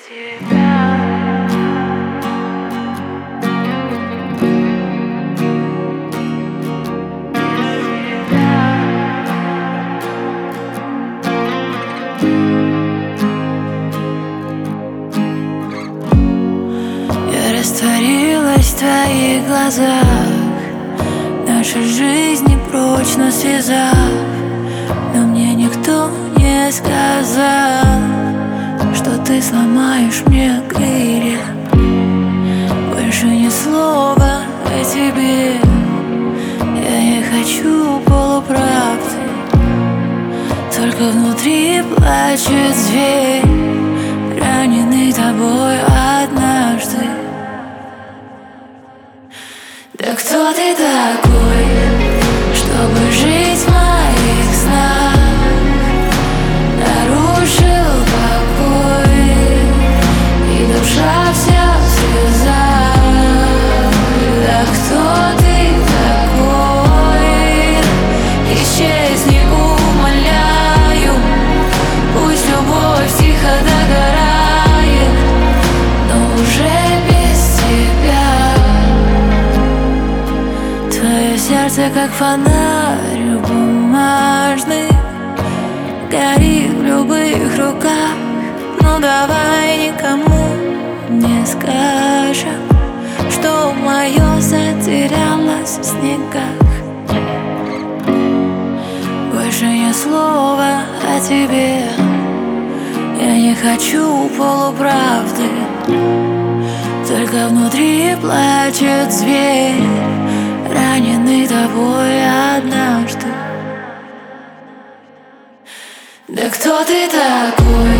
тебя. Я растворилась в твоих глазах, наши жизни прочно связав, но мне никто не сказал, что ты сломаешь мне крылья. Больше ни слова о тебе, я не хочу полуправды, только внутри плачет зверь, раненый тобой однажды. Да кто ты такой, чтобы жить в моих снах? Нарушил покой, и душа вся в слезах. Да кто ты такой? Исчезни, умоляю, пусть любовь тихо догорает, но уже без тебя. Твое сердце как фонарь бумажный, горит в любых руках. Ну давай никому не скажем, что мое затерялось в снегах. Больше ни слова о тебе, я не хочу полуправды, только внутри плачет зверь, раненый тобой однажды. Да кто ты такой,